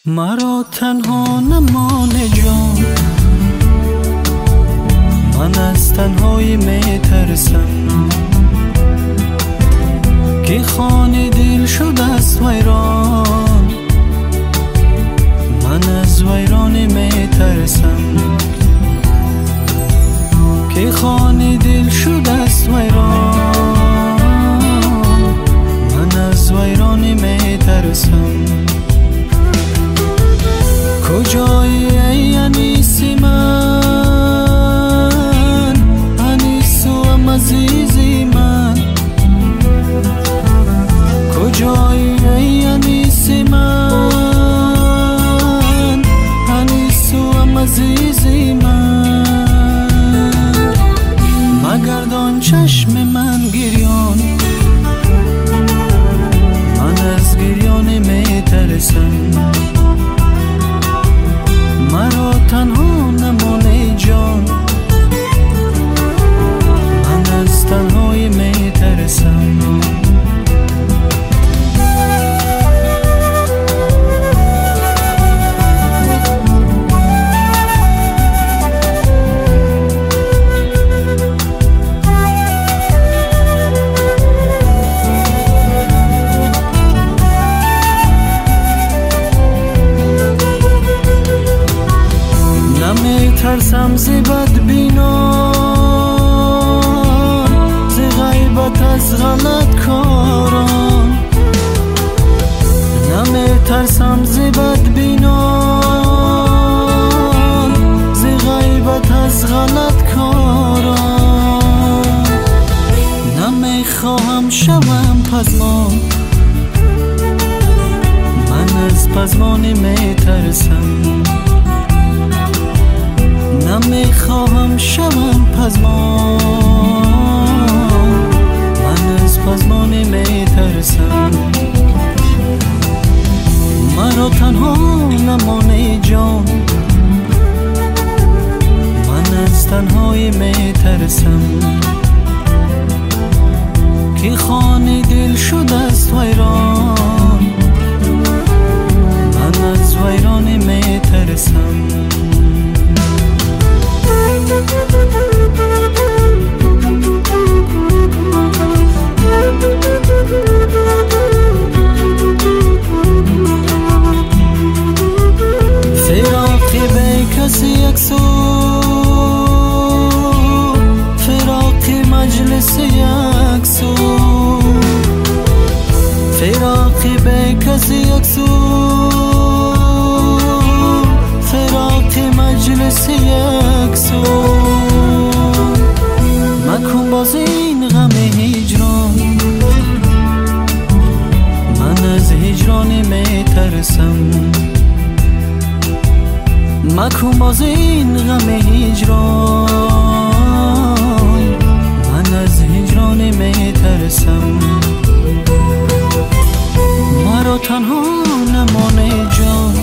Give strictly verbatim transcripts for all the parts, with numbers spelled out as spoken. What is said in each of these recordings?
مرا تنها نمانه جان، من از تنهایی می ترسم که خانه دل شده است ویران. من از ویرانی می ترسم که خانه دل شده است ویران. من از ویرانی می ترسم. کجایی ای انیس من، انیس و عزیزی من؟ کجایی ای انیس من، انیس و عزیزی من؟ مگردان چشم من گریان، من از گریان می ترسم. مرا تنها نمانه جان، من از تنهایی می ترسم. ترسم ز بدبینان، ز غیبت از غلط کاران. نمی ترسم ز بدبینان، ز غیبت از غلط کاران. نمی خواهم شوم پزمان، من از پزمانی می ترسم. نمی خواهم شوم پزمان، من از پزمانی می ترسم. مرا تنها نمانه جان، من از تنهایی می ترسم که خانه دل شده است ویران. من از ویرانی می ترسم. فراقی به کسی یک سو، فراقی مجلس یک سو. فراقی به کسی یک سو، فراقی مجلس یک سو. مکن باز این غم هجران، من از هجرانی می ترسم. مکن باز این غم هجران، من از هجرانی می ترسم. مرا تنها نمانه جان،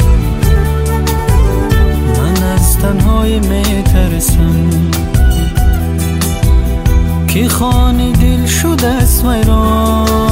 من از تنهایی می ترسم که خانه دل شده است ویران.